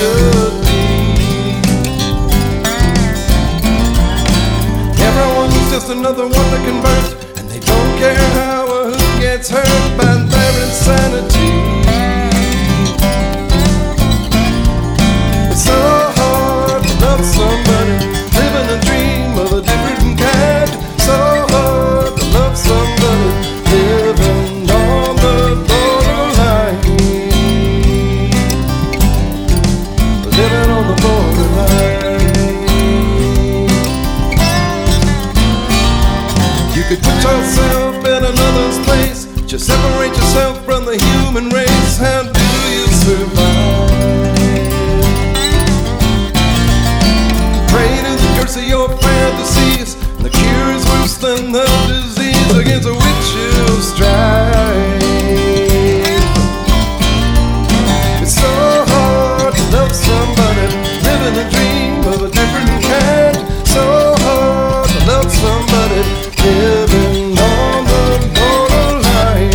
should be. Everyone's just another one to convert, and they don't care how or who gets hurt by their insanity. It's so hard to love somebody, living a dream of a different kind. So hard to love somebody, living on the borderline. Living on the borderline. You could put yourself in another's place, just separate yourself from the human race. How do you survive? Pray to the curse of your fantasies, and the cure is worse than the disease against which you strive. It's so hard to love somebody, living a dream of a different kind. So hard to love somebody, living on the borderline.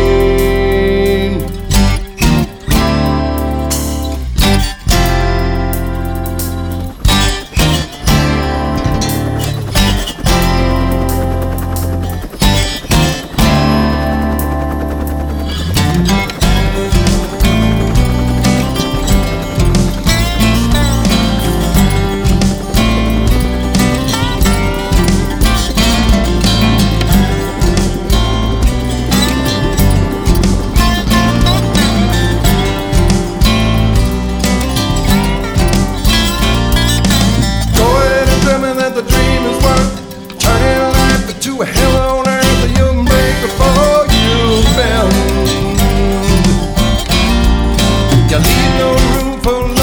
The dream is worth turning life into a hell on earth, and you'll break before you bend. You leave no room for